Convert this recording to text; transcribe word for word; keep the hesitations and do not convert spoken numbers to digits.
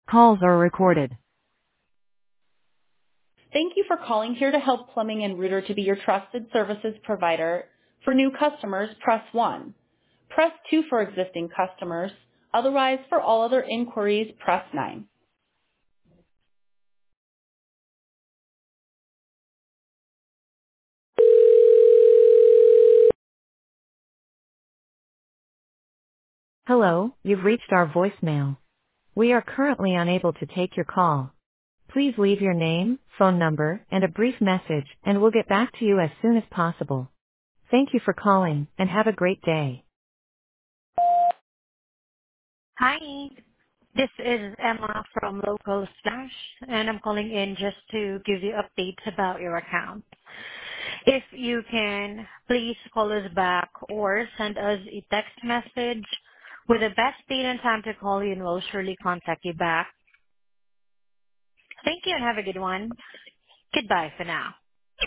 Calls are recorded. Thank you for calling Here to Help Plumbing and Rooter to be your trusted services provider. For new customers, press one. Press two for existing customers. Otherwise, for all other inquiries, press nine. Hello, you've reached our voicemail. We are currently unable to take your call. Please leave your name, phone number, and a brief message, and we'll get back to you as soon as possible. Thank you for calling, and have a great day. Hi, this is Emma from Local Slash, and I'm calling in just to give you updates about your account. If you can, please call us back or send us a text message with the best date and time to call you, and we'll surely contact you back. Thank you and have a good one. Goodbye for now.